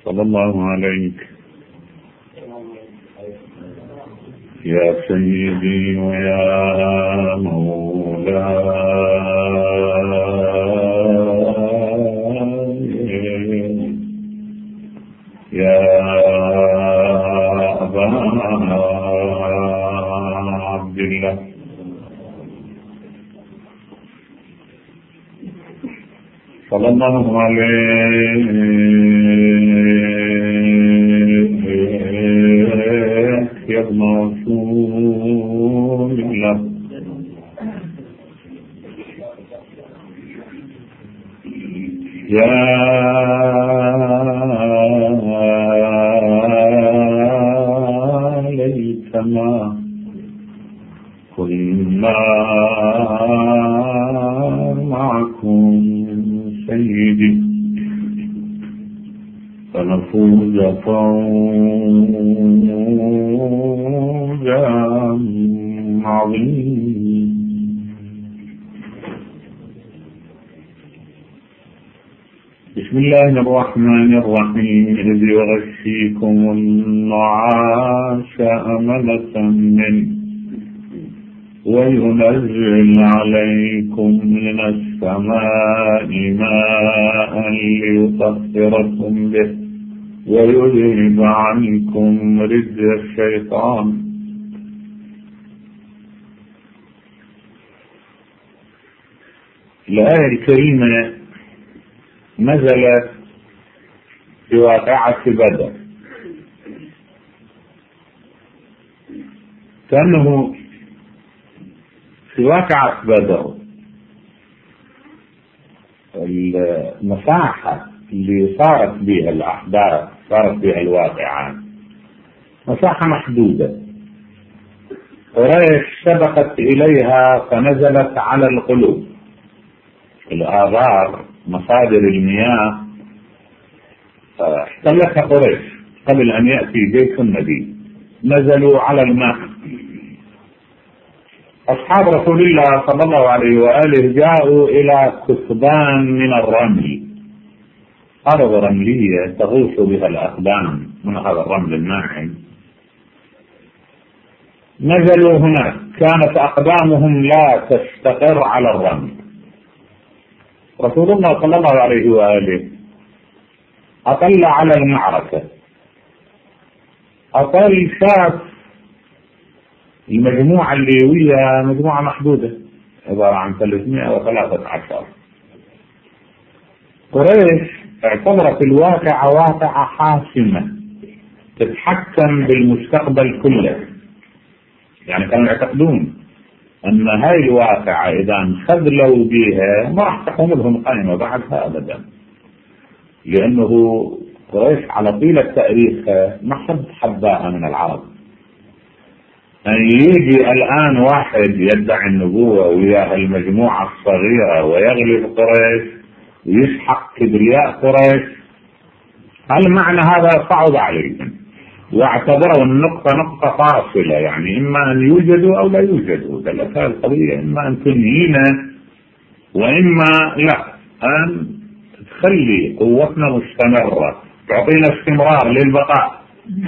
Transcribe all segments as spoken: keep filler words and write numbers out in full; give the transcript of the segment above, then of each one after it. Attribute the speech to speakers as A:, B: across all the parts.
A: صلى الله عليك يا سيدي ويا مولاي يا أبا عبد الله صلى الله عليه يا ابن رسول الله يا ليتنا كنا معكم سيدي فنفوز فوزا عظيما. بسم الله الرحمن الرحيم إذ يغشيكم النعاس أمنة منه وينزل عليكم من السماء ماء ليطهركم به ويذهب عنكم رجز الشيطان. الآية الكريمة نزلت في واقعة بدر، كأنه في واقعة بدر المساحة اللي صارت بها الأحداث صارت بها الواقعات مساحة محدودة، قريش سبقت إليها فنزلت على القلوب. الآبار مصادر المياه احتلتها قريش قبل أن يأتي جيش النبي، نزلوا على الماء. أصحاب رسول الله صلى الله عليه وآله جاءوا إلى كثبان من الرمل، أرض رملية تغوص بها الأقدام من هذا الرمل الناعم. نزلوا هناك، كانت أقدامهم لا تستقر على الرمل. رسول الله صلى الله عليه وآله أطل على المعركة، أطل شاف المجموعة اللي ويا مجموعة محدودة عبارة عن ثلاثمائة وثلاثة عشر. قريش اعتبرت الواقعة واقعة حاسمة تتحكم بالمستقبل كله، يعني كانوا يعتقدون أن هاي الواقعة إذا انخذلوا بها ما راح تقوم لهم قائمة بعدها أبدا، لأنه قريش على طيلة تاريخها ما حد حباها من العرب. أن يجي الآن واحد يدعي النبوة ويا المجموعة الصغيرة ويغلب قريش ويسحق كبرياء قريش، هل معنى هذا صعب عليهم، واعتبروا النقطة نقطة فاصلة، يعني إما أن يوجدوا أو لا يوجدوا. دلت هذه القضية إما أن تنهينا وإما لا، أن تخلي قوتنا مستمرة تعطينا استمرار للبقاء.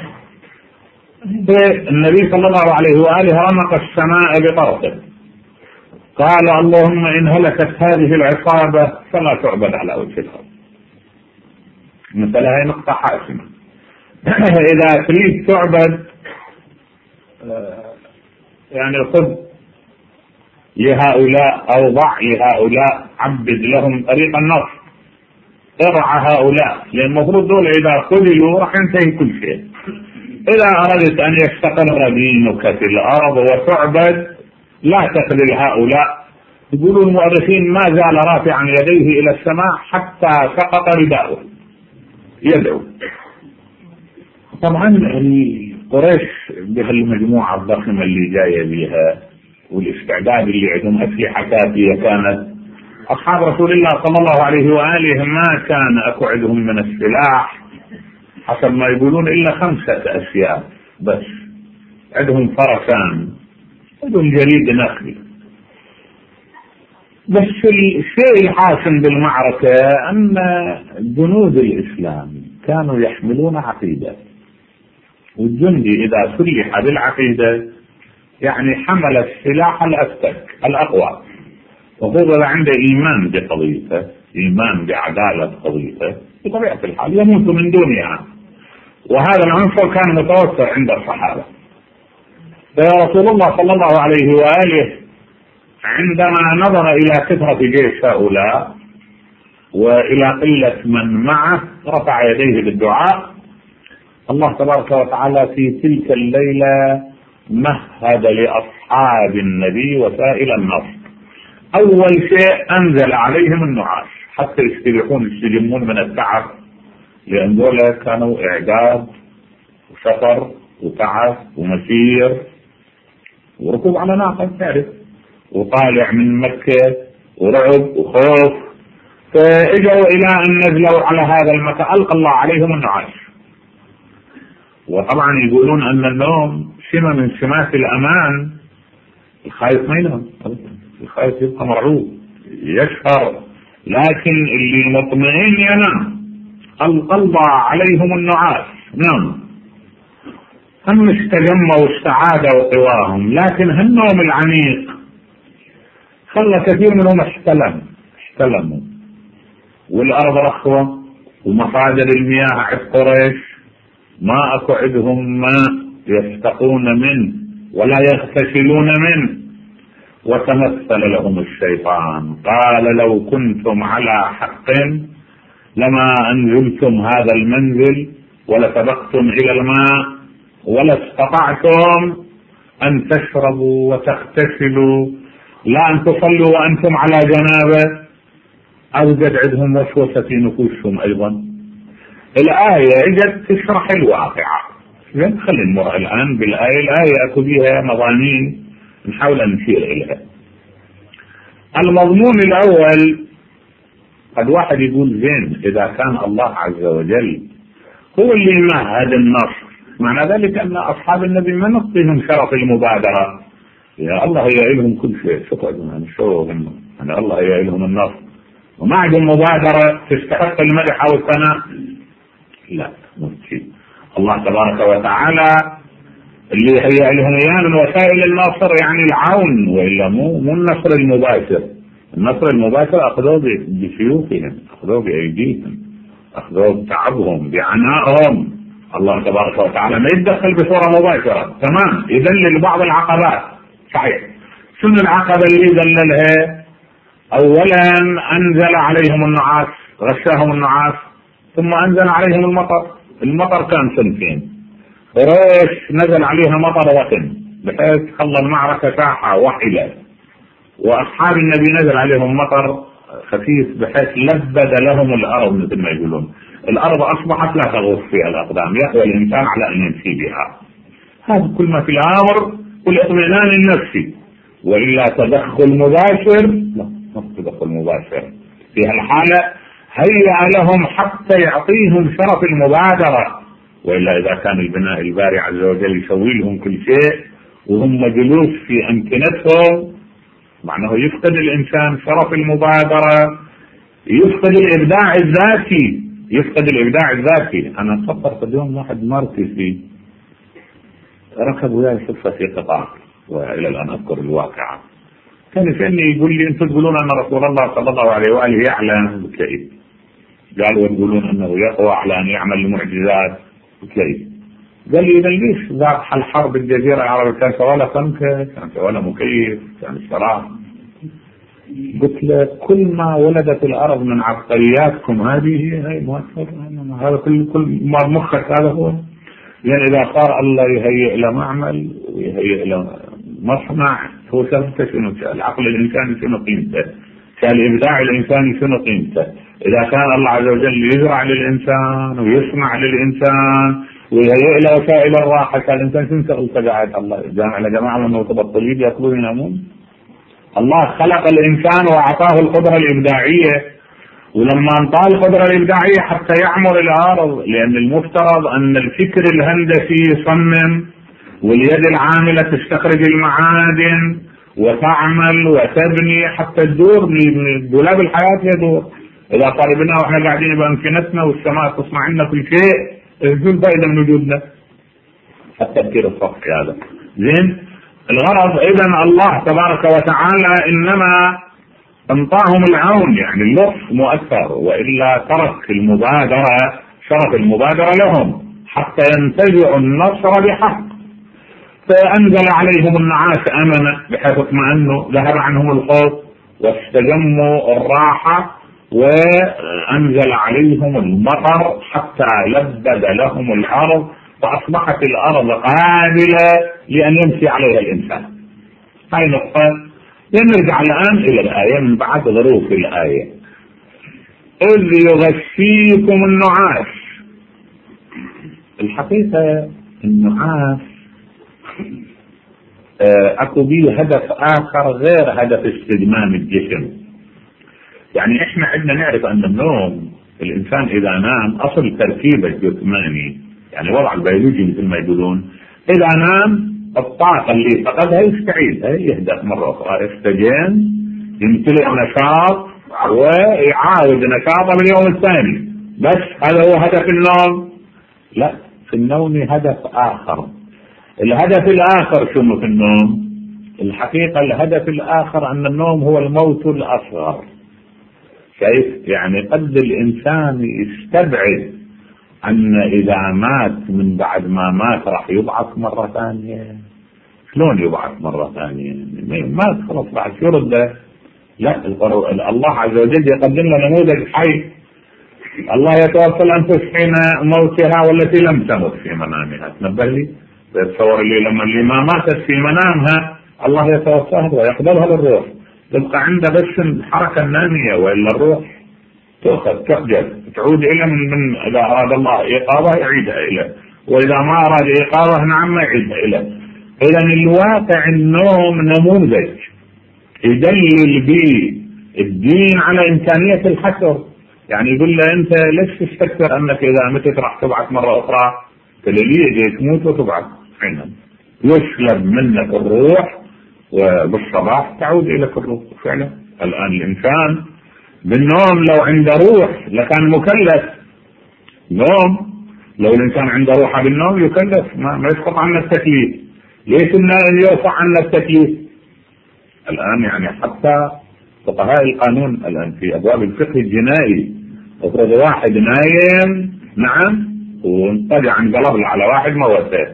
A: النبي صلى الله عليه وآله رمق السماء بطرفه، قال اللهم إن هلكت هذه العصابة فلا تعبد على وجه الأرض. مثلا هي نقطة حاسمة. إذا تريد تعبد يعني خذ لهؤلاء أو ضع لهؤلاء، عبد لهم طريق النصر، ارعى هؤلاء، لأن المفروض دول إذا خذلوا راح ينتهي كل شيء. إذا أردت أن يستقر دينك في الأرض وتعبد لا تخذل هؤلاء. يقولوا المؤرخين ما زال رافعا يديه إلى السماء حتى سقط رداؤه يدعو. طبعا قريش بهالمجموعة الضخمة اللي جاية بها والاستعداد اللي عندهم أسلحة كافية، كانت أصحاب رسول الله صلى الله عليه وآله ما كان أكو عندهم من السلاح حسب ما يقولون إلا خمسة أسياف بس. عندهم فرسان، عندهم جريد نخل بس. الشيء الحاسم بالمعركة أن جنود الإسلام كانوا يحملون عقيدة، والجندي إذا سلح بالعقيدة يعني حمل السلاح الأفتك الأقوى، وفضل عنده إيمان بقضيته، إيمان بعدالة قضيته، بطبيعة الحال يموت من دونها. وهذا العنصر كان متوفر عند الصحابة. فرسول الله صلى الله عليه وآله عندما نظر إلى كثرة جيش هؤلاء وإلى قلة من معه رفع يديه بالدعاء. الله تبارك وتعالى في تلك الليلة مهد لأصحاب النبي وسائل النصر. أول شيء أنزل عليهم النعاس حتى يستريحون يستجمون من التعب، لأن دول كانوا إعداد وسفر وتعب ومسير وركوب على ناقة تعرف، وطالع من مكة ورعب وخوف. فاجوا إلى أن نزلوا على هذا المكان ألقى الله عليهم النعاس. وطبعا يقولون أن النوم سمة من سمات الأمان. الخايف ما ينام، الخايف يبقى مرعوب يشهر، لكن اللي مطمئن ينام. ألقى الله عليهم النعاس. نعم، هم استجموا السعادة وقواهم، لكن هالنوم العميق خلى كثير منهم احتلم احتلموا. والأرض رخوة ومصادر المياه عند قريش ما أكو عندهم ماء يستقون منه ولا يغتسلون منه. وتمثل لهم الشيطان قال لو كنتم على حق لما أنزلتم هذا المنزل ولسبقتم إلى الماء ولا استطعتم أن تشربوا وتغتسلوا، لا أن تصلوا وأنتم على جنابه. أوجد عندهم وسوسة في نفوسهم أيضا. الآية اجت تشرح الواقعة. خلينا نمر الآن بالآية. الآية أكو بها مضامين نحاول أن نشير إليها. المضمون الأول، قد واحد يقول زين إذا كان الله عز وجل هو اللي مهد النصر، معنى ذلك أن أصحاب النبي ما نعطيهم شرف المبادرة. يا الله هي لهم كل شيء، شو قدهم شو هم يعني الله هي لهم النصر وما عندهم مبادرة تستحق المدح أو الثناء. لا، مستحيل. الله تبارك وتعالى اللي هي لهم اياه من وسائل النصر يعني العون، والا مو مو النصر المباشر. النصر المباشر اخذوه بسيوفهم، اخذوه بايديهم، اخذوه بتعبهم بعنائهم. الله تبارك وتعالى ما يتدخل بصوره مباشره. تمام، يذلل بعض العقبات صحيح. شنو العقبه اللي ذللها؟ اولا انزل عليهم النعاس، غشاهم النعاس، ثم انزل عليهم المطر. المطر كان سنتين، قريش نزل عليها مطر وطن بحيث خلى المعركة ساحة وحلة، وأصحاب النبي نزل عليهم مطر خفيف بحيث لبد لهم الأرض مثل ما يقولون. الأرض أصبحت لا تغوص فيها الأقدام، يقوى الإنسان على أن يمشي بها. هذا كل ما في الأمر والاطمئنان النفسي، وإلا تدخل مباشر لا، ما تدخل مباشر في هالحالة هيأ لهم حتى يعطيهم شرف المبادرة. وإلا إذا كان البناء الباري عز وجل يسوي لهم كل شيء وهم جلوس في أمكنتهم، معناه يفقد الإنسان شرف المبادرة، يفقد الإبداع الذاتي يفقد الإبداع الذاتي. أنا أتصور اليوم واحد ماركسي ركب وياي صدفة في قطار، وإلى الآن أذكر الواقعة، كان يسألني يقول لي أنتم تقولون أن رسول الله صلى الله عليه وآله يعلم بالكئيب، قالوا وتقولون أنه يقوى على أن يعمل المعجزات كيف؟ قال لي إذا ليش ذاك الحرب الجزيرة العربية كان ولا فنكة، كان ولا مكيف، كان الشراب. قلت له كل ما ولدت الأرض من عبقرياتكم هذه هي مؤثر، هذا كل كل ما مخك هذا هو. يعني إذا صار الله يهيئ له معمل ويهيئ له مصنع، هو سببته شنو؟ العقل الإنساني شنو قيمته؟ كان إبداع الإنسان شنو قيمته؟ إذا كان الله عز وجل يزرع للإنسان ويصنع للإنسان ويهيئ له وسائل الراحة، كان الإنسان شنو شغل تبعات الله؟ جامع لجماعة من المتبطلين يأكلون ينامون. الله خلق الإنسان وأعطاه القدرة الإبداعية، ولما انطاه القدرة الإبداعية حتى يعمر الأرض، لأن المفترض أن الفكر الهندسي يصمم واليد العاملة تستخرج المعادن وتعمل وتبني حتى تدور من دولاب الحياة يدور. اذا طالبنا واحنا قاعدين بامكنتنا والسماء تصنع لنا كل شيء، شو الفائده من وجودنا؟ التفكير السطحي هذا. زين، الغرض اذا الله تبارك وتعالى انما انطاهم العون، يعني اللطف مؤثر، والا ترك المبادره، شرف المبادره لهم حتى ينتزعوا النصر بحق. فانزل عليهم النعاس امنا بحيث اطمأنوا، ذهب عنهم الخوف واستجموا الراحه، وانزل عليهم المطر حتى لبد لهم الارض، فاصبحت الارض قابله لان يمشي عليها الانسان. هاي نقطه. نرجع الان الى الايه من بعد ظروف الايه. اذ يغشيكم النعاس. الحقيقه النعاس اكو به هدف اخر غير هدف استجمام الجسم. يعني احنا عندنا نعرف ان النوم، الانسان اذا نام اصل تركيبه الجسماني، يعني وضع البيولوجي مثل ما يقولون، اذا نام الطاقه اللي فقدها يستعيدها، يهدأ مره اخرى، يستجم، يمتلئ نشاط ويعاود نشاطه باليوم الثاني. بس هذا هو هدف النوم؟ لا، في النوم هدف اخر. الهدف الاخر شنو في النوم؟ الحقيقه الهدف الاخر ان النوم هو الموت الاصغر. كيف؟ يعني قد الانسان يستبعد ان اذا مات من بعد ما مات راح يبعث مره ثانيه. شلون يبعث مره ثانيه؟ مات خلاص بعد شو رده؟ لا، الله عز وجل يقدم لنا نموذج حي. الله يتوفى الانفس حين موتها والتي لم تمت في منامها. تنبه لي؟ تصور لي لما اللي ما ماتت في منامها الله يتوفاها ويقبلها للروح، تبقى عنده بس الحركه الناميه، والا الروح تؤخذ تحجز تعود الى من, من اذا اراد الله ايقاظه يعيدها اليه، واذا ما اراد ايقاظه نعم ما يعيدها اليه. اذا الواقع النوم نموذج يدلل به الدين على امكانيه الحشر. يعني يقول له انت ليش تستكثر انك اذا متت راح تبعث مره اخرى؟ تلليه تموت وتبعث حينها، يسلب منك الروح وبالصباح تعود اليك الروح. فعلا الان الانسان بالنوم لو عنده روح لكان مكلف. نوم لو الانسان عنده روح بالنوم يكلف، ما, ما يسقط عنه التكليف. ليش يرفع عنه التكليف؟ الان يعني حتى فقهاء القانون الان في ابواب الفقه الجنائي افرض واحد نايم نعم وانطلع عن قلب على واحد موته،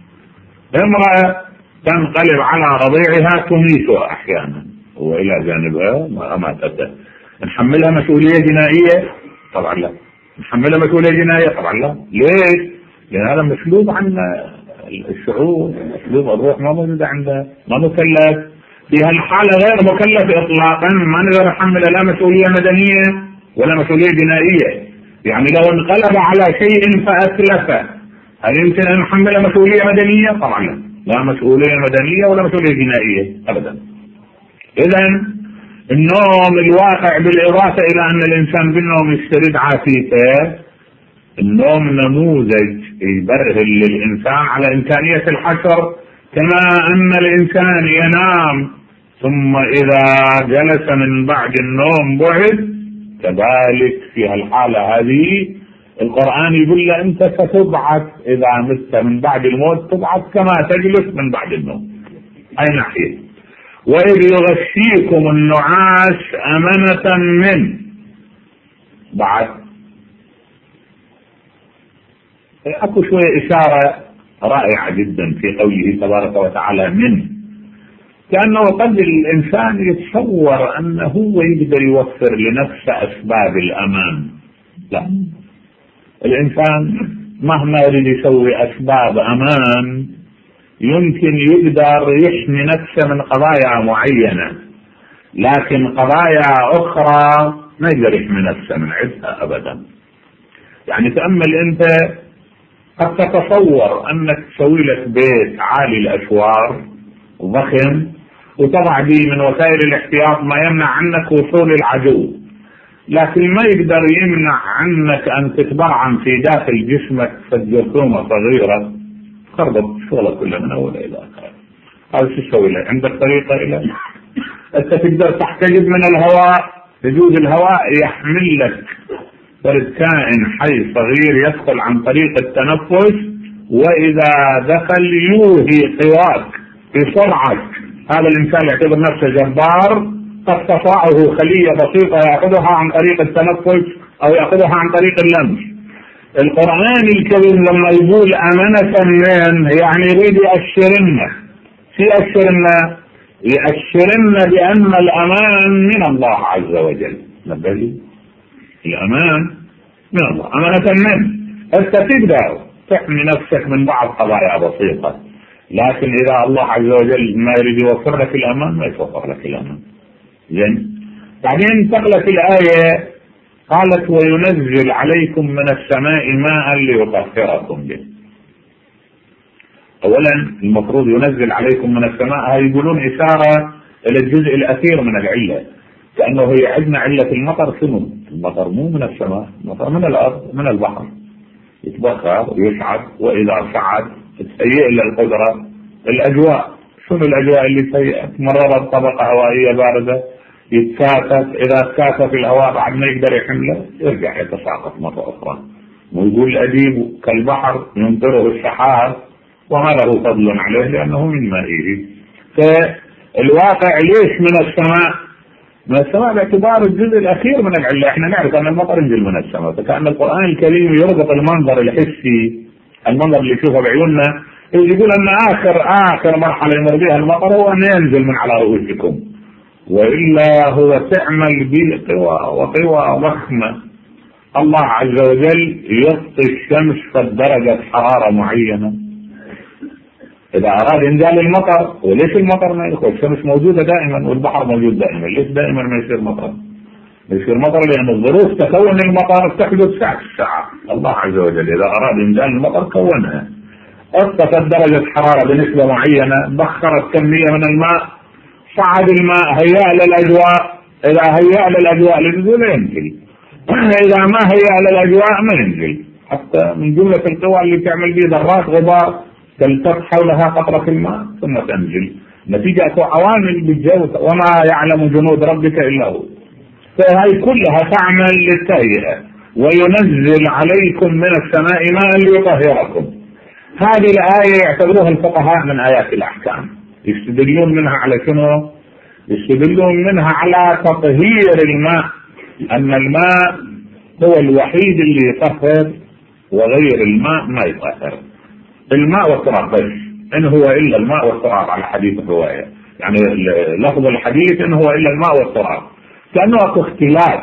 A: امرأة تنقلب على رضيعها تميتها احيانا والى جانبها اماتته، نحملها مسؤولية جنائية؟ طبعا لا. نحملها مسؤولية جنائية؟ طبعا لا. ليش؟ لان هذا مسلوب عن الشعور، مسلوب الروح ما موجودة عنده، ما مكلف. في هالحالة غير مكلف اطلاقا، ما نقدر نحمله لا مسؤولية مدنية ولا مسؤولية جنائية. يعني لو انقلب على شيء فأتلفه هل يمكن ان نحمله مسؤولية مدنية؟ طبعا لا، لا مسؤولية مدنية ولا مسؤولية جنائية ابدا. اذا النوم الواقع بالاضافة الى ان الانسان بالنوم يسترد عافيته، النوم نموذج يبرهن للانسان على امكانية الحشر، كما ان الانسان ينام ثم اذا جلس من بعد النوم بعد، كذلك في الحالة هذه القرآن يقول له انت ستبعث اذا مت من بعد الموت، تبعث كما تجلس من بعد النوم. اي ناحية. واذ يغشيكم النعاس امنة من بعد، اكو شوية اشارة رائعة جدا في قوله تبارك وتعالى من، كأنه قد الإنسان يتصور أنه هو يقدر يوفر لنفسه أسباب الأمان. لا، الإنسان مهما يريد يسوي أسباب أمان يمكن يقدر يحمي نفسه من قضايا معينة، لكن قضايا أخرى ما يقدر يحمي نفسه من عدها أبدا. يعني تأمل أنت، قد تتصور أنك تسوي لك بيت عالي الأسوار وضخم وتضع به من وسائل الاحتياط ما يمنع عنك وصول العدو، لكن ما يقدر يمنع عنك ان تتبرعم في داخل جسمك جرثومة صغيرة تخربط شغلك كله من اول الى اخر. هذا شو تسوي له؟ عندك طريقة الى انت تقدر تحتجب من الهواء، يجوز الهواء يحمل لك فرد كائن حي صغير يدخل عن طريق التنفس، وإذا دخل يوهي قواك بسرعة. هذا الإنسان يعتبر نفسه جبار، قد تطرأه خلية بسيطة يأخذها عن طريق التنفس أو يأخذها عن طريق اللمس. القرآن الكريم لما يقول أمانة منه يعني يريد يأشرنا في أشرنا يأشرنا بأن الأمان من الله عز وجل. نبهي الأمان من الله، أمانة منه. أنت تقدر تحمي نفسك من بعض قضايا بسيطة، لكن إذا الله عز وجل ما يريد يوفر لك الأمان ما يوفر لك الأمان. زين. بعدين انتقلت الآية قالت وينزل عليكم من السماء ماء ليطهركم به. أولا المفروض ينزل عليكم من السماء، يقولون إشارة إلى الجزء الأخير من العلة، كأنه هي عندنا علة المطر شنو؟ المطر مو من السماء، المطر من الأرض من البحر، يتبخر ويصعد، وإذا صعد تهيئ له القدرة الأجواء. شنو الأجواء اللي تهيئت؟ مررت طبقة هوائية باردة يتكاثف، إذا تكاثف الهواء بعد ما يقدر يحمله يرجع يتساقط مرة أخرى. ويقول الأديب كالبحر يمطره السحاب وما له فضل عليه لأنه من مائه. فالواقع ليش من السماء؟ من السماء باعتبار الجزء الأخير من العلة. احنا نعرف أن المطر ينزل من السماء، فكأن القرآن الكريم يربط المنظر الحسي، المنظر اللي يشوفه بعيوننا، يقول أن آخر آخر مرحلة يمر بها المطر هو أن ينزل من على رؤوسكم، وإلا هو تعمل به قوى وقوى ضخمة. الله عز وجل يغطي الشمس قد درجة حرارة معينة إذا أراد إنزال المطر. وليش المطر ما يدخل؟ الشمس موجودة دائما والبحر موجود دائما، ليش دائما ما يصير مطر؟ يصير مطر لأن الظروف تكون المطر تحدث ساعة الساعة. الله عز وجل إذا أراد إنزال المطر كونها، ارتفعت درجة حرارة بنسبة معينة، بخرت كمية من الماء، صعد الماء، هيأ للأجواء. إذا هيأ للأجواء للنزول ينزل، إذا ما هيأ للأجواء ما ينزل. حتى من جملة القوى اللي تعمل به ذرات غبار تلتف حولها قطرة الماء ثم تنزل، نتيجة عوامل بالجو وما يعلم جنود ربك إلا هو. فهي كلها تعمل للتهيئة. وينزل عليكم من السماء ماء ليطهركم. هذه الآية يعتبروها الفقهاء من آيات الأحكام، يستدلون منها على شنو؟ يستدلون منها على تطهير الماء، أن الماء هو الوحيد اللي يطهر وغير الماء ما يطهر. الماء والتراب بس، إن هو إلا الماء والتراب على حديث الرواية، يعني لفظ الحديث إن هو إلا الماء والتراب، كأنه أكو اختلاف.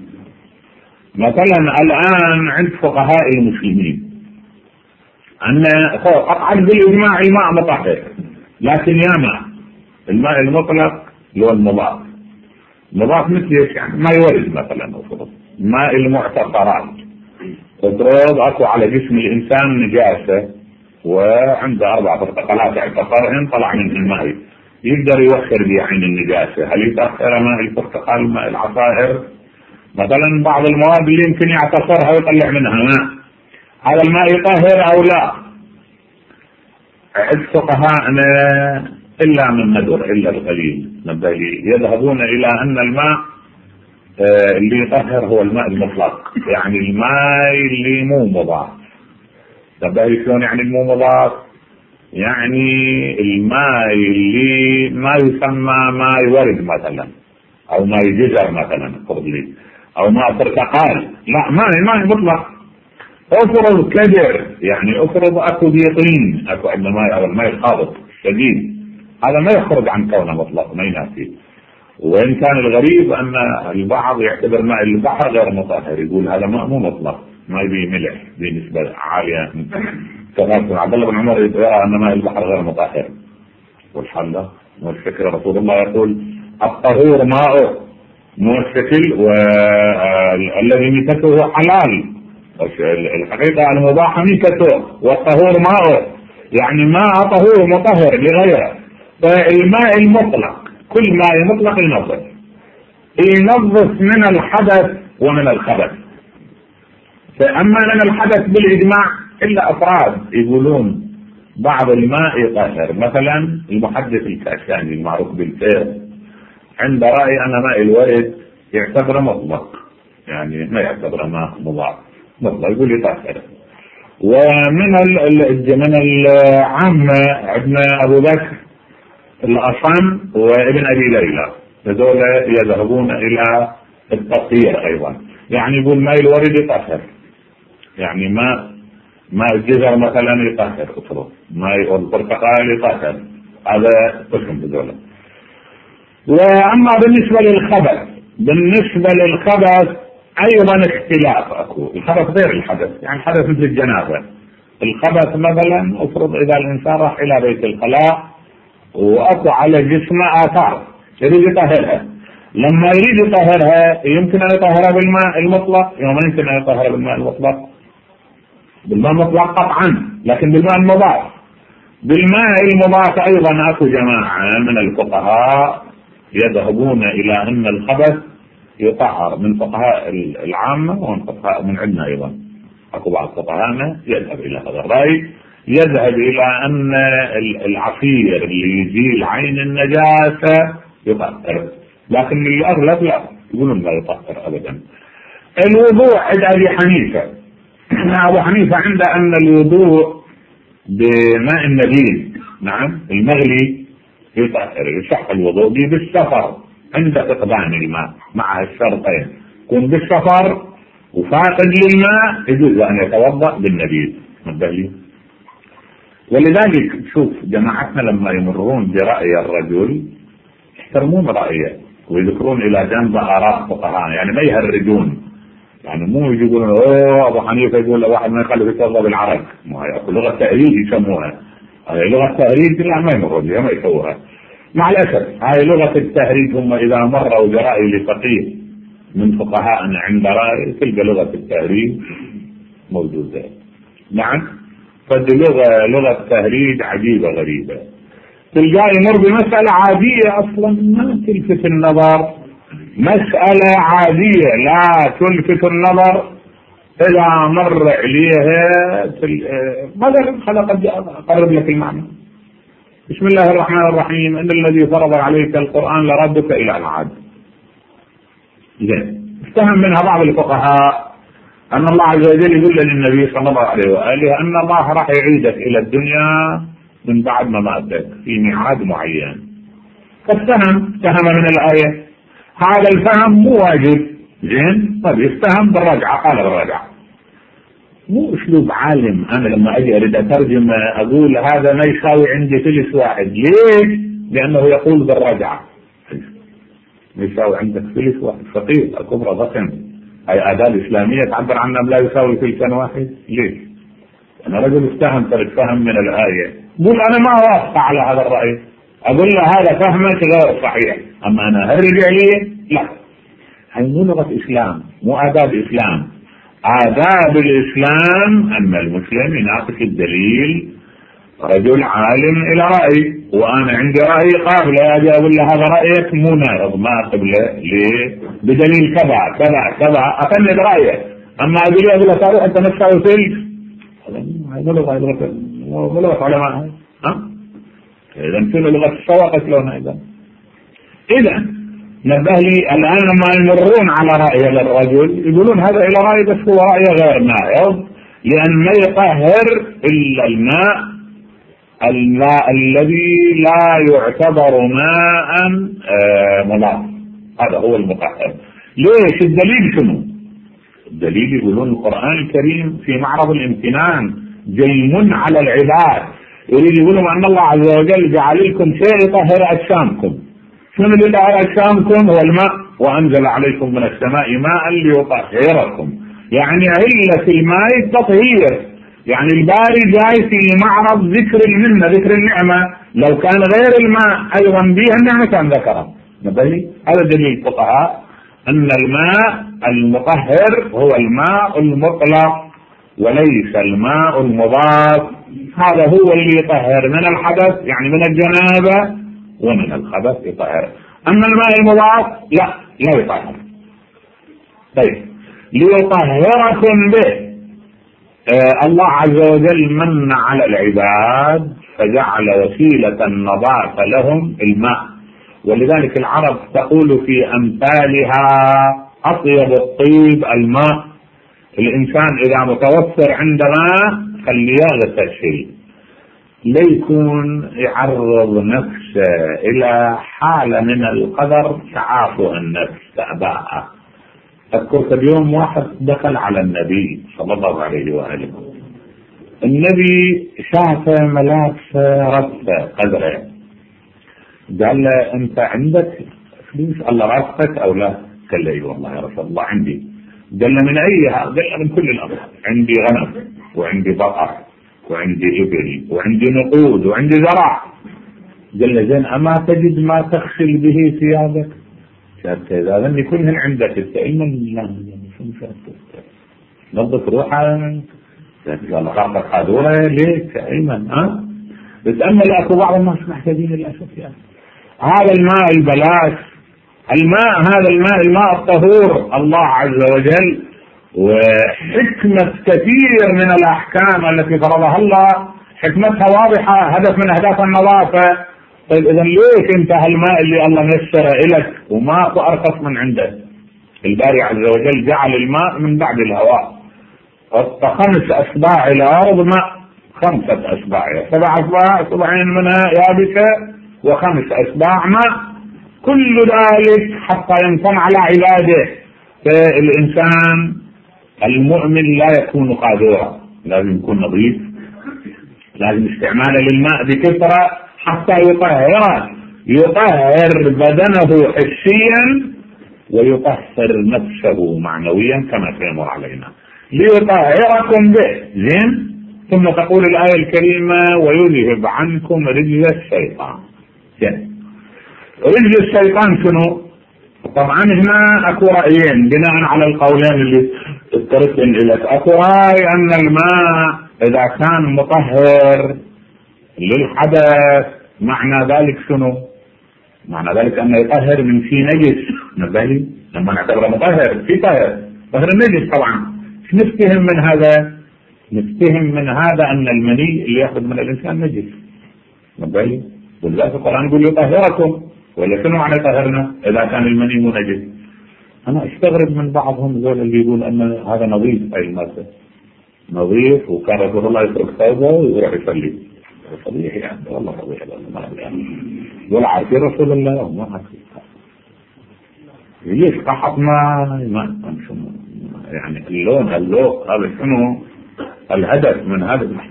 A: مثلا الآن عند فقهاء المسلمين أن قطعا بالإجماع الماء مطهر، لكن يا ماء الماء المطلق اللي هو المضاف، مضاف مثل ايش؟ يعني ما يورد مثلا افرض ماء المعتقرات، افرض اكو على جسم الانسان نجاسه وعنده اربع برتقالات اعتقرهن طلع من الماء، يقدر يوخر بعين النجاسه. هل يتاخر ماء البرتقال ماء العصائر؟ مثلا بعض المواد اللي يمكن يعتصرها ويطلع منها ماء، هذا الماء يطهر او لا؟ عند فقهاءنا إلا من ندر إلا القليل يذهبون إلى أن الماء اللي يطهر هو الماء المطلق، يعني الماء اللي مو مضاف. تبالي شلون يعني مو مضاف؟ يعني الماء اللي ما يسمى ماء ورد مثلا أو ماء جزر مثلا لي، أو ماء برتقال، لا ماء ماء مطلق. افرض كدر، يعني افرض اكو بيطين، اكو عندنا ماء او الماء الخابط شديد، هذا ما يخرج عن كونه مطلق، ما ينافي. وإن كان الغريب أن البعض يعتبر ماء البحر غير مطهر، يقول هذا ماء مو مطلق، ما يبي ملح بنسبة عالية. كما عبد الله بن عمر يرى أن ماء البحر غير مطهر، والحل والفكر رسول الله يقول الطهور ماء مو الشكل، والذي ميتته حلال. الحقيقة المباح ميتته والطهور ماء، يعني ماء طهور مطهر لغيره. فالماء المطلق كل ماء مطلق ينظف ينظف من الحدث ومن الخبث. فأما من الحدث بالإجماع إلا أفراد يقولون بعض الماء يطهر، مثلا المحدث الكاشاني المعروف بالفير عند رأي أن ماء الورد يعتبره مطلق، يعني ما يعتبره ماء مضاف مطلق، يقول يطهر. ومن من العامة عندنا أبو بكر الأصم وابن أبي ليلى، هذول يذهبون إلى التطهير أيضا، يعني يقول ماء الورد يطهر، يعني ماء ماء الجزر مثلا يطهر، افرض ماء البرتقال يطهر، هذا قسم هذول. وأما بالنسبة للخبث، بالنسبة للخبث أيضا اختلاف أكو. الخبث غير الحدث، يعني الحدث مثل الجنابة. الخبث مثلا افرض إذا الإنسان راح إلى بيت الخلاء وأكو على جسمه آثار يريد يطهرها، لما يريد يطهرها يمكن أن يطهرها بالماء المطلق؟ يوم يمكن أن يطهرها بالماء المطلق؟ بالماء المطلق قطعا، لكن بالماء المضاف. بالماء المضاف أيضا أكو جماعة من الفقهاء يذهبون إلى أن الخبث يطهر، من فقهاء العامة ومن فقهاء من عندنا أيضا. أكو بعض فقهاءنا يذهب إلى هذا الرأي، يذهب إلى أن العصير اللي يزيل عين النجاسة يطهر، لكن الأغلب لا، يقولون لا يطهر أبدا. الوضوء عند أبي حنيفة، أبو حنيفة عنده أن الوضوء بماء النبيذ، نعم المغلي، يطهر، يصح الوضوء به بالسفر عند فقدان الماء مع الشرطين، يكون بالسفر وفاقد للماء يجوز أن يتوضأ بالنبيذ مبهلي. ولذلك شوف جماعتنا لما يمرون برأي الرجل يحترمون رأيه ويذكرون إلى جنب آراء فقهاء، يعني ما يهرجون، يعني مو يقولون اوه ابو حنيفه يقول واحد ما يخلف يتوضا بالعرق، ما هي لغه تهريج يسموها، هاي لغه تهريج لا ما يمرون بها ما يسووها. مع الاسف هاي لغه التهريج، هم اذا مروا براي لفقيه من فقهاء عند راي تلقى لغه التهريج موجوده. نعم، فدي لغه لغه تهريج عجيبه غريبه، تلقاه يمر بمساله عاديه اصلا ما تلفت النظر، مسألة عادية لا تلفت النظر، إذا مر عليها بدل خلق أقرب لك المعنى. بسم الله الرحمن الرحيم، إن الذي فرض عليك القرآن لردك إلى معاد. زين، افتهم منها بعض الفقهاء أن الله عز وجل يقول للنبي صلى الله عليه وآله أن الله راح يعيدك إلى الدنيا من بعد مماتك في ميعاد معين، فافتهم فهم من الآية. هذا الفهم مو واجب، زين، طيب يفتهم بالرجعة، قال بالرجعة، مو اسلوب عالم. انا لما اجي اريد اترجم اقول هذا ما يساوي عندي فلس واحد، ليش؟ لانه يقول بالرجعة، ما يساوي عندك فلس واحد، فقير كبرى ضخم، هاي آداب إسلامية تعبر عنها لا يساوي فلسا واحد، ليش؟ انا رجل افتهم فهم من الآية، قول انا ما اوافق على هذا الرأي، اقول له هذا فهمك غير صحيح، اما انا هرجع عليه لا. هاي مو لغة اسلام، مو آداب اسلام. آداب الاسلام ان المسلم يناقش الدليل، رجل عالم الى رأي وانا عندي رأي قابله، اجي اقول له هذا رأيك مو نائض ما قبله، ليه؟ بدليل كذا كذا كذا افند رأيه. اما اقول له اقول له صحيح انت ما تساوي فلس، هاي مو لغة مو لغة علماء. ها؟ إذا شنو لغة السواقة شلون أيضا؟ إذا نبه لي الآن لما يمرون على رأي الرجل يقولون هذا إلى رأي بس هو رأي غير نائض، لأن ما يطهر إلا الماء الماء الذي لا يعتبر ماء مضاف، هذا هو المطهر. ليش؟ الدليل شنو؟ الدليل يقولون القرآن الكريم في معرض الامتنان جيم على العباد، يريد يقولون أن الله عز وجل جعل لكم شيء يطهر أجسامكم. شنو اللي يطهر أجسامكم؟ هو الماء، وأنزل عليكم من السماء ماء ليطهركم، يعني علة الماء التطهير، يعني الباري جاي في معرض ذكر المنة ذكر النعمة، لو كان غير الماء أيضا بها النعمة كان ذكرها. نبهي هذا دليل الفقهاء أن الماء المطهر هو الماء المطلق وليس الماء المضاف، هذا هو اللي يطهر من الحدث يعني من الجنابة ومن الخبث يطهر. أما الماء المضاف لا لا يطهر. طيب ليطهركم به، آه الله عز وجل من على العباد فجعل وسيلة النظافة لهم الماء، ولذلك العرب تقول في أمثالها: أطيب الطيب الماء. الإنسان إذا متوفر عنده ماء فليغتسل، ليكون يعرض نفسه إلى حالة من القدر تعافؤ النفس تأباها. أذكرت اليوم واحد دخل على النبي صلى الله عليه وآله، النبي شاف ملابس رثة قدره، قال له: أنت عندك فلوس؟ قال له: رثتك أو لا؟ قال له: أي والله يا رسول الله عندي. قال له: من أيها؟ قال له: من كل الأمر، عندي غنم وعندي بقر وعندي إبل وعندي نقود وعندي زرع. قال له: زين، أما تجد ما تغسل به ثيابك؟ قال: إذا ظني كلهن عندك التأمن لا نظف روحها. قال: خاطر هذول ليك أيمن. ها بتأمل أكو بعض الناس محتاجين للأسف يعني. هذا الماء البلاش، الماء هذا الماء الماء الطهور الله عز وجل، وحكمة كثير من الأحكام التي فرضها الله حكمتها واضحة، هدف من أهداف النظافة. طيب إذا ليش أنت هالماء اللي الله نسره إلك وماء أرخص من عنده؟ الباري عز وجل جعل الماء من بعد الهواء، خمس أسباع الأرض ماء، خمسة أسباع، سبع أسباع سبعين منها يابسة وخمس أسباع ماء، كل ذلك حتى يمتن على عباده. فالإنسان المؤمن لا يكون قادرا، لازم يكون نظيف، لازم استعماله للماء بكثرة حتى يطهره، يطهر بدنه حسيا ويطهر نفسه معنويا كما سيمر علينا، ليطهركم به. زين، ثم تقول الآية الكريمة: ويذهب عنكم رجز الشيطان. زين، رجز الشيطان شنو؟ طبعا هنا اكو رأيين بناء على القولين اللي ذكرتهم لك. اكو رأي ان الماء اذا كان مطهر للحدث معنى ذلك شنو؟ معنى ذلك انه يطهر من في نجس. نبهي لما نعتبره مطهر في طهر طهر النجس. طبعا نفتهم من هذا؟ نفتهم من هذا ان المني اللي ياخذ من الانسان نجس. نبهي ولذلك القرآن يقول يطهركم، ولا شنو معنى طهرنا اذا كان المني مو نجس؟ انا استغرب من بعضهم ذول اللي يقول ان هذا نظيف، اي المادة نظيف، وكان رسول الله يترك ثوبه ويروح يصلي. صحيح يعني، والله صحيح ما يعني ولا عارفين رسول الله وما عارفين ليش قحط ما ما يعني اللون اللوق هذا شنو الهدف من هذا المحل؟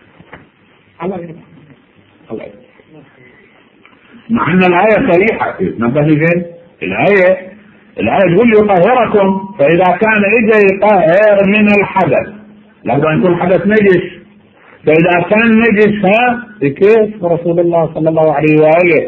A: الله مع ان الايه صريحه تنبه زين. الايه الايه تقول يطهركم، فاذا كان اجى يطهر من الحدث لابد ان يكون حدث نجس، فاذا كان نجس ها كيف رسول الله صلى الله عليه واله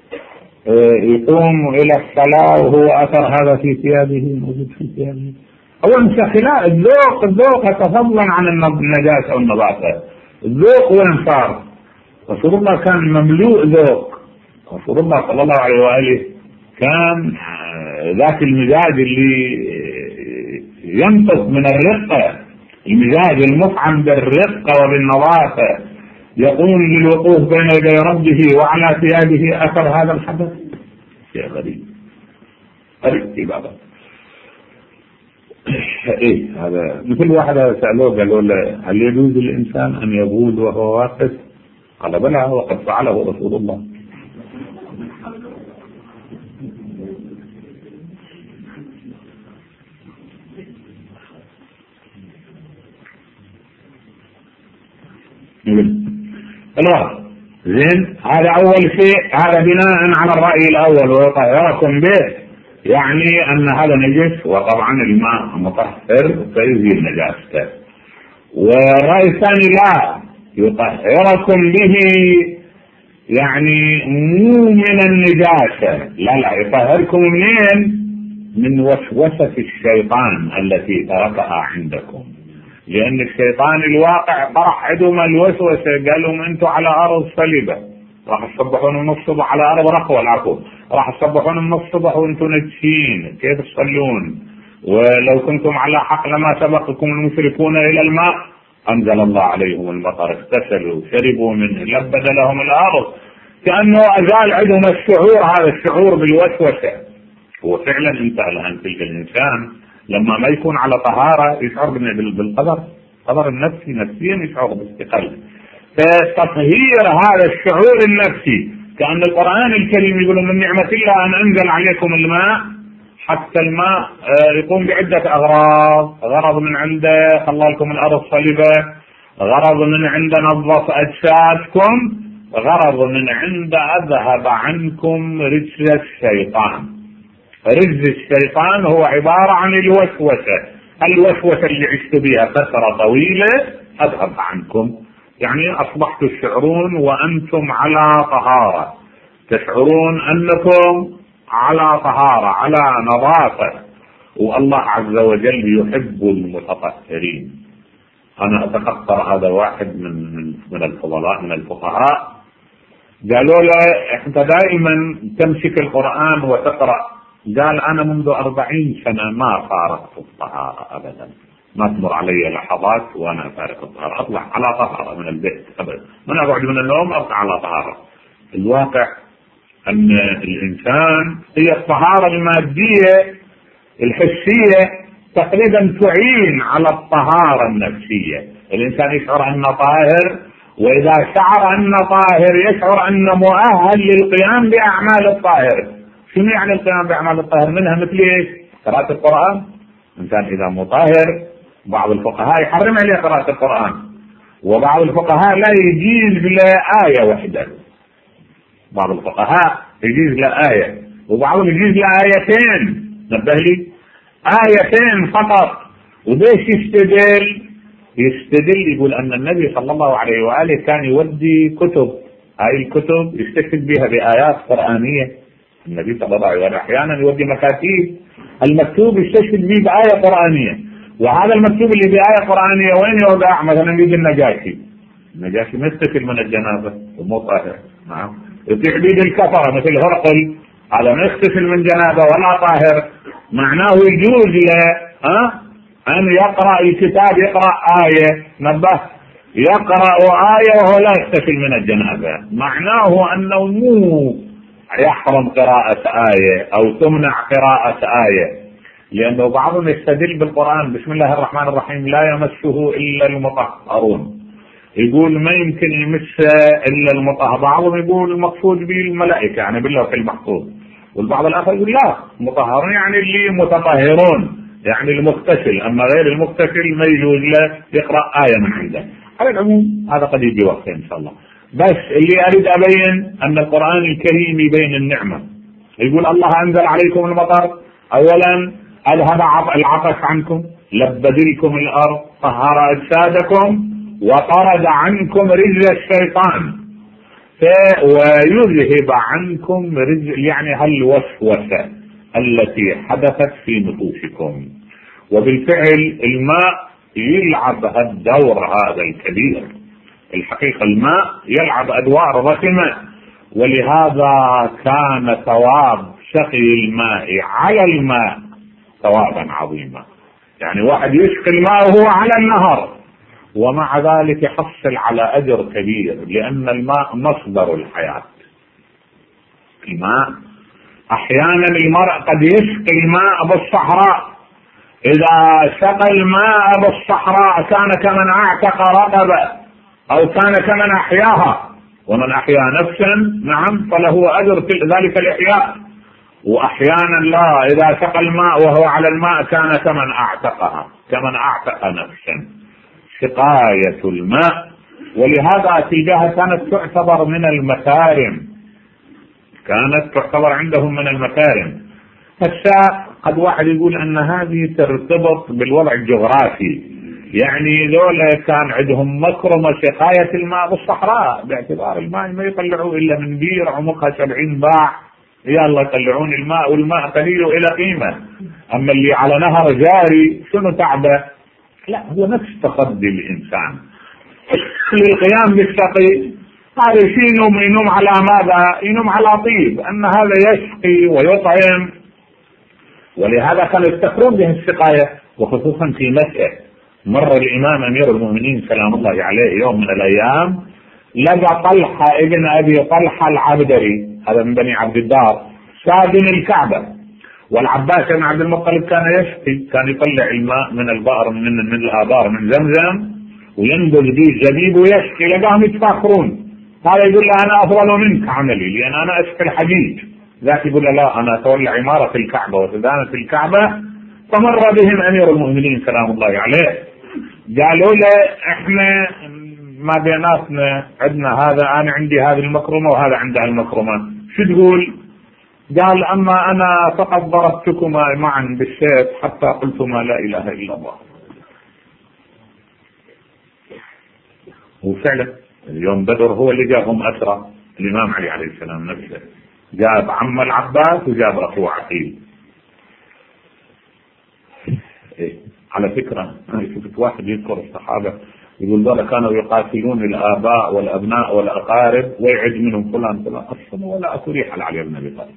A: يقوم الى الصلاه وهو اثر هذا في ثيابه موجود في ثيابه؟ اولا خلاف الذوق، الذوق تفضلا عن النجاسه والنظافه. الذوق وين صار؟ رسول الله كان مملوء ذوق، رسول الله صلى الله عليه واله كان ذاك المزاج اللي ينطق من الرقه، المزاج المفعم بالرقه وبالنظافه، يقوم للوقوف بين يدي ربه وعلى ثيابه اثر هذا الحدث. شيء غريب غريب بابا. ايه هذا مثل واحد سالوه قالوا له: هل يجوز للانسان ان يبول وهو واقف؟ قال: بلى، وقد فعله رسول الله. الله زين. هذا اول شيء، هذا بناء على الرأي الاول ويطهركم به، يعني ان هذا نجس، وطبعا الماء مطهر فيزيل نجاسته. والرأي الثاني لا، يطهركم به يعني مو من النجاسة، لا لا، يطهركم منين؟ من وسوسة الشيطان التي تركها عندكم، لأن الشيطان الواقع طرح عندهم الوسوسة، قال لهم أنتم على أرض صلبة، راح تصبحون من الصبح على أرض رخوة، العفو، راح تصبحون من الصبح وأنتم نجسين، كيف تصلون؟ ولو كنتم على حق لما سبقكم المشركون إلى الماء، أنزل الله عليهم المطر، اغتسلوا شربوا منه، لبد لهم الأرض. كأنه أزال عندهم الشعور، هذا الشعور بالوسوسة. هو فعلا انت الآن تلك الإنسان لما ما يكون على طهارة يشعر بالقدر، قدر النفسي، نفسيا يشعر باستقلال. فتطهير هذا الشعور النفسي، كأن القرآن الكريم يقول من نعمة الله أن أنزل عليكم الماء، حتى الماء يقوم بعدة أغراض. غرض من عنده خلى لكم الأرض صلبة، غرض من عنده نظف أجسادكم، غرض من عنده أذهب عنكم رجز الشيطان. رجز الشيطان هو عبارة عن الوسوسة، الوسوسة اللي عشت بها فترة طويلة أذهب عنكم. يعني أصبحتوا تشعرون وأنتم على طهارة، تشعرون أنكم على طهارة، على نظافة، والله عز وجل يحب المتطهرين. أنا أتذكر هذا واحد من من الفضلاء من الفقهاء قالوا له أنت دائما تمسك القرآن وتقرأ، قال أنا منذ أربعين سنة ما فارقت الطهارة أبدا، ما تمر علي لحظات وأنا فارق الطهارة، أطلع على طهارة من البيت أبدا، من أقعد من النوم أطلع على طهارة. الواقع أن الإنسان هي الطهارة المادية الحسية تقريبا تعين على الطهارة النفسية. الإنسان يشعر أنه طاهر، وإذا شعر أنه طاهر يشعر أنه مؤهل للقيام بأعمال الطاهر. شنو يعني القيام بأعمال الطاهر؟ منها مثل ايش؟ قراءة القرآن. الإنسان إذا مطهر، بعض الفقهاء يحرم عليه قراءة القرآن، وبعض الفقهاء لا يجيز له آية واحدة. بعض الفقهاء يجيز له آية، وبعضهم يجيز له آيتين. نبه لي، آيتين فقط. وليش يستدل؟ يستدل يقول أن النبي صلى الله عليه وآله كان يودي كتب، هاي الكتب يستشهد بها بآيات قرآنية. النبي صلى الله عليه وآله أحيانا يودي مكاتيب، المكتوب يستشهد به بآية قرآنية، وهذا المكتوب اللي بآية قرآنية وين يوقع؟ مثلا يجي النجاشي، النجاشي مستقل من الجنابة ومو طاهر، نعم، يطيح بيد الكفرة مثل هرقل، هذا ما يغتسل من جنابة ولا طاهر. معناه يجوز له ها أن يقرأ الكتاب، يقرأ آية، نبه، يقرأ آية وهو لا يغتسل من الجنابة، معناه أنه مو يحرم قراءة آية أو تمنع قراءة آية، لأنه بعضهم يستدل بالقرآن بسم الله الرحمن الرحيم لا يمسه إلا المطهرون، يقول ما يمكن يمسه إلا المطهر. بعضهم يقول المقصود به الملائكة يعني بالله في المحفوظ، والبعض الآخر يقول لا، مطهرون يعني اللي متطهرون يعني المغتسل، أما غير المغتسل ما يجوز له يقرأ آية من عنده. على العموم هذا قد يجي وقت إن شاء الله، بس اللي أريد أبين أن القرآن الكريم يبين النعمة. يقول الله أنزل عليكم المطر، أولا أذهب العطش عنكم، لبد لكم الأرض، طهر أجسادكم، وطرد عنكم رجز الشيطان، ويذهب عنكم رجز يعني هالوسوسة التي حدثت في نفوسكم. وبالفعل الماء يلعب الدور هذا الكبير. الحقيقة الماء يلعب أدوار ضخمة، ولهذا كان ثواب سقي الماء على الماء ثوابا عظيما. يعني واحد يسقي الماء وهو على النهر، ومع ذلك يحصل على أجر كبير، لأن الماء مصدر الحياة. الماء أحيانا المرء قد يسقي الماء بالصحراء، إذا سقى الماء بالصحراء كان كمن أعتق رقبة أو كان كمن أحياها، ومن أحيا نفسا نعم فله أجر ذلك الإحياء. وأحيانا لا، إذا سقى الماء وهو على الماء كان كمن أعتقها، كمن أعتق نفسا. سقاية الماء، ولهذا تلقاها كانت تعتبر من المكارم، كانت تعتبر عندهم من المكارم. هسه قد واحد يقول أن هذه ترتبط بالوضع الجغرافي، يعني ذولا كان عندهم مكرمة سقاية الماء بالصحراء، باعتبار الماء ما يطلعوا إلا من بير عمقها سبعين باع، يلا يطلعون الماء، والماء قليل إلى قيمة. أما اللي على نهر جاري شنو تعبه؟ لا، هو نفس تقدي الإنسان للقيام بالسقي. هذا شيء ينوم ينوم على ماذا؟ ينوم على طيب، أن هذا يسقي ويطعم. ولهذا كانوا يفتخرون به السقاية، وخصوصا في مكة. مر الإمام أمير المؤمنين سلام الله عليه يوم من الأيام لقى طلحة ابن أبي طلحة العبدري، هذا من بني عبد الدار، سادن الكعبة. والعباس بن عبد المطلب كان يسقي، كان يطلع الماء من البئر من من الآبار من زمزم وينبذ به الزبيب ويسقي، لقاهم يتفاخرون. هذا يقول له أنا أفضل منك عملي لأن أنا أسقي الحديد، ذاك يقول له لا أنا أتولى عمارة الكعبة وسدانة الكعبة. فمر بهم أمير المؤمنين سلام الله عليه، قالوا له إحنا ما بيناتنا عندنا هذا، أنا عندي هذه المكرمة وهذا عنده المكرمة، شو تقول؟ قال أما أنا فقط ضربتكما معا بالسيف حتى قلتما لا إله إلا الله. وفعلا اليوم بدر هو اللي جابهم أسرى، الإمام علي عليه السلام نفسه جاب عم العباس وجاب أخوه عقيل. إيه؟ على فكرة أنا شفت واحد يذكر الصحابة يقول دول كانوا يقاتلون الآباء والأبناء والأقارب ويعد منهم فلان فلان، أصلا ولا أكو ريحة على علي بن أبي طالب،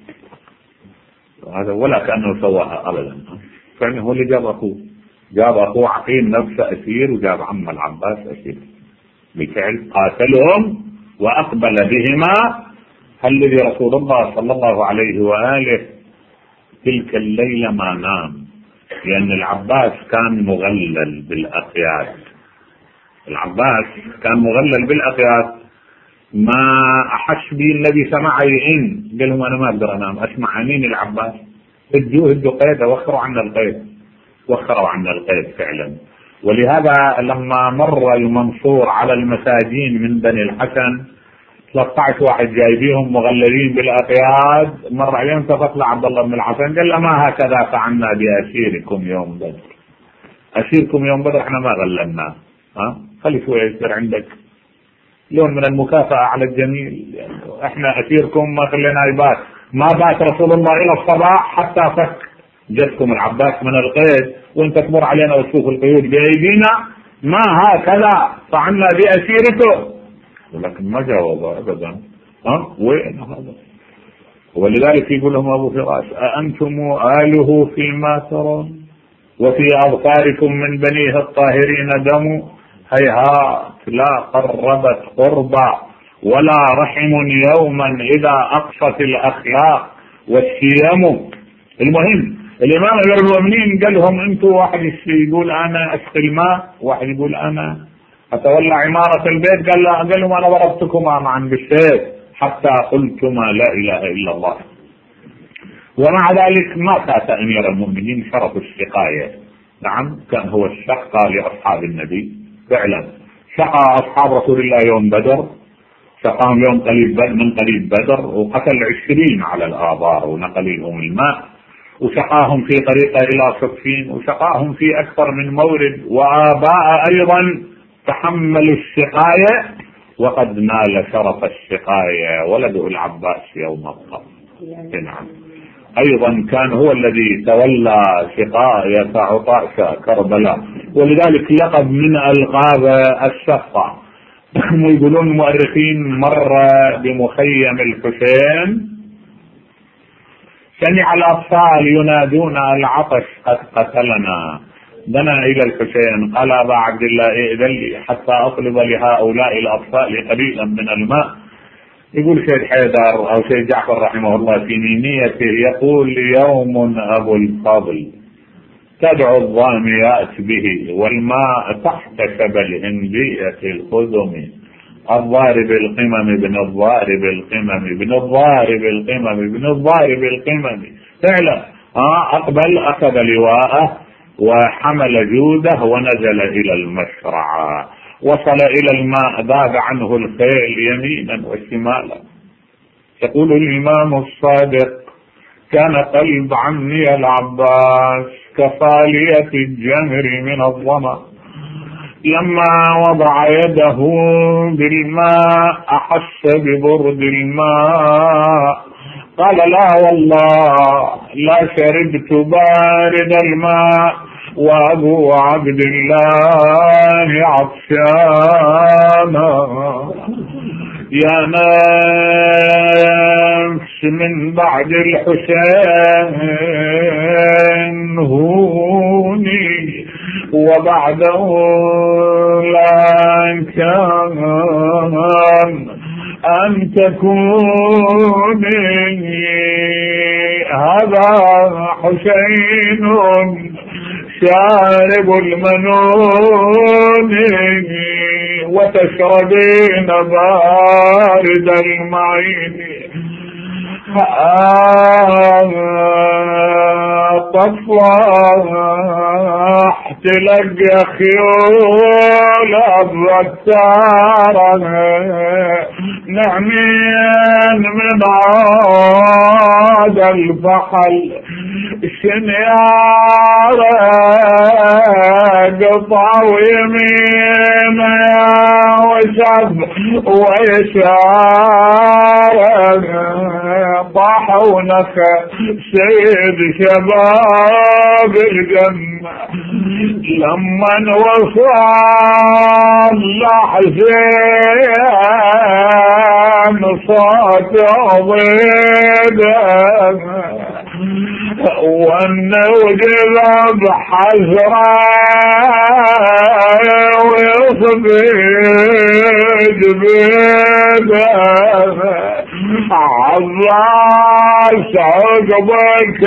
A: هذا ولا كأنه سواها أبدا. فعلا هو اللي جاب أخوه، جاب أخوه عقيل نفسه أسير وجاب عم العباس أسير، بالفعل قاتلهم وأقبل بهما. الذي رسول الله صلى الله عليه وآله تلك الليلة ما نام، لأن العباس كان مغلل بالأقياد، العباس كان مغلل بالأقياد، ما أحش به الذي سمع يئن، قال لهم أنا ما أقدر أنام أسمع عنين العباس، هدوا هدوا قيد وخروا عنا القيد، وخروا عنا القيد فعلا. ولهذا لما مر المنصور على المساجين من بني الحسن ثلاثة عشر واحد جايبيهم مغللين بالأقياد، مر عليهم فطلع عبد الله بن الحسن قال له ما هكذا فعلنا بأسيركم يوم بدر، أسيركم يوم بدر احنا ما غللنا، ها خلي شوية يصير عندك لون من المكافأة على الجميل، احنا أسيركم ما خلينا يبات، ما بات رسول الله إلى الصباح حتى فك جدكم العباس من القيد وانت تمر علينا وتشوف القيود بأيدينا، ما هكذا فعلنا بأسيركم. ولكن ما جاوب أبدا، ها وين هذا؟ ولذلك يقول لهم أبو فراس أأنتم آله فيما ترون وفي أظفاركم من بنيه الطاهرين دم، هيهات لا قربت قربا ولا رحم يوما إذا أقصت الأخلاق والشيم. المهم الإمام أمير المؤمنين قال لهم أنتم، واحد يقول أنا أسقي الماء، واحد يقول أنا أتولى عمارة البيت، قال, قال لهم أنا ضربتكما معا بالسيف حتى قلتما لا إله إلا الله. ومع ذلك ما فات أمير المؤمنين شرف السقاية، نعم كان هو الشقى لأصحاب النبي، فعلا شقى أصحاب رسول الله يوم بدر، شقاهم يوم قليل بدر من قليل بدر، وقتل عشرين على الآبار ونقل لهم الماء، وشقاهم في طريقه إلى صفين، وشقاهم في أكثر من مورد، وآباء أيضا تحملوا السقاية، وقد نال شرف السقاية ولده العباس يوم القبر. نعم أيضا كان هو الذي تولى سقاية عطاء كربلاء، ولذلك لقب من ألقاب الشفقة. يقولون المؤرخين مر بمخيم الحسين سمع الأطفال ينادون العطش قد قتلنا، دنا إلى الحسين قال أبا عبد الله ائذن لي حتى أطلب لهؤلاء الأطفال قليلا من الماء. يقول سيد حيدر أو سيد جعفر رحمه الله في نيته يقول يوم أبو الفضل تدعو الظاميات به والماء تحت شبل هندية الخزم، الضارب القمم ابن الضارب القمم ابن الضارب القمم ابن الضارب القمم. فعلا أقبل أخذ لواءه وحمل جوده ونزل إلى المشرع، وصل إلى الماء ذاب عنه الخيل يمينا وشمالا. يقول الإمام الصادق كان قلب عمي العباس كفالية الجمر من الظما، لما وضع يده بالماء أحس ببرد الماء، قال لا والله لا شربت بارد الماء وأبو عبد الله عطشانا. يا نفس من بعد الحسين هوني بعده لا كان أن تكوني. هذا حسين شارب المنون وتشربين بارد المعين. طفحت لك خيول الرتارة نعمين من عاد الفحل شنيارة قطع ويمين وشب ويسارة طاحونك سيد شباب الجنة لما وصل لحسين صوت ضيدا والنوجب بحسرة ويصبيد بيدا عباس عقبك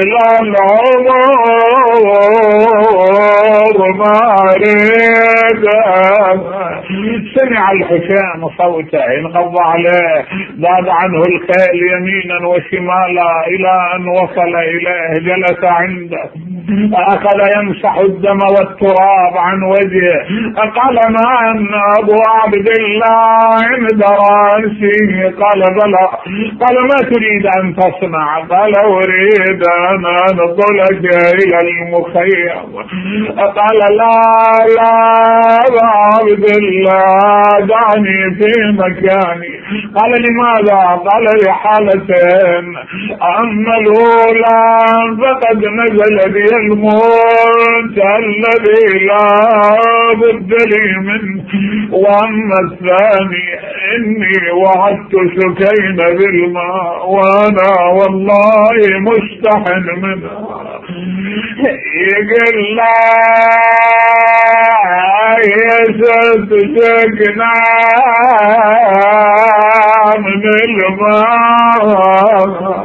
A: للعمر ما ريدا. سمع الحسين صوته انقض عليه ضاد عنه الخيل يمينا وشمالا الى ان وصل اليه جلس عنده اخذ يمسح الدم والتراب عن وجهه. قال من ابو عبد الله عند راسي؟ قال بلى. قال ما تريد ان تصنع؟ قال اريد ان انقلك الى المخيم. قال لا لا ابو عبد الله دعني في مكاني. قال لماذا؟ قال لحالتين، اما الاولى فقد نزل بي الموت الذي لا بد لي منه، واما الثاني اني وعدت سكين بالماء وانا والله مستحن منه. يقول لا يستسقنا من الماء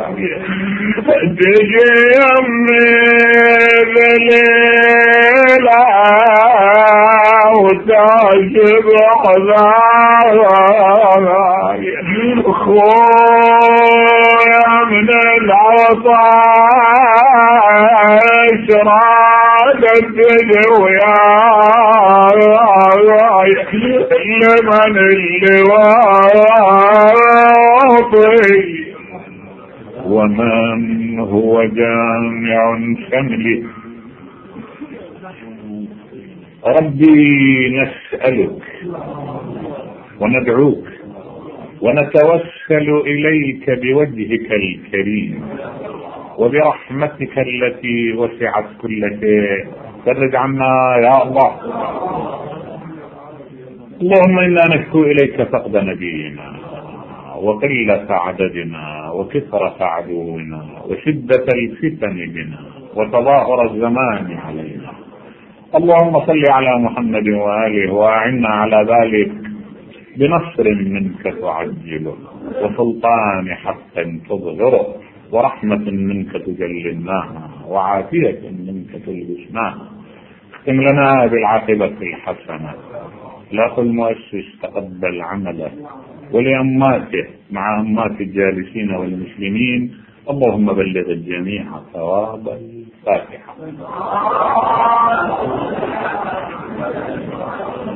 A: تجي يمي ذليلة وتعجب حذاري خويا من العطاء اشرادت الوياي لمن اللواطي ومن هو جامع شمله. ربي نسألك وندعوك ونتوسل إليك بوجهك الكريم وبرحمتك التي وسعت كل شيء. فرج عنا يا الله. اللهم إنا نشكو إليك فقد نبينا وقلة عددنا وكثرة عدونا وشدة الفتن بنا وتظاهر الزمان علينا. اللهم صل على محمد وآله وأعنا على ذلك بنصر منك تعجله وسلطان حق تظهره ورحمة منك تجللناها وعافية منك تلبسناها. اختم لنا بالعاقبة الحسنة. الأخ المؤسس تقبل عمله ولأماته مع أمات الجالسين والمسلمين. اللهم بلغ الجميع ثواب الفاتحة.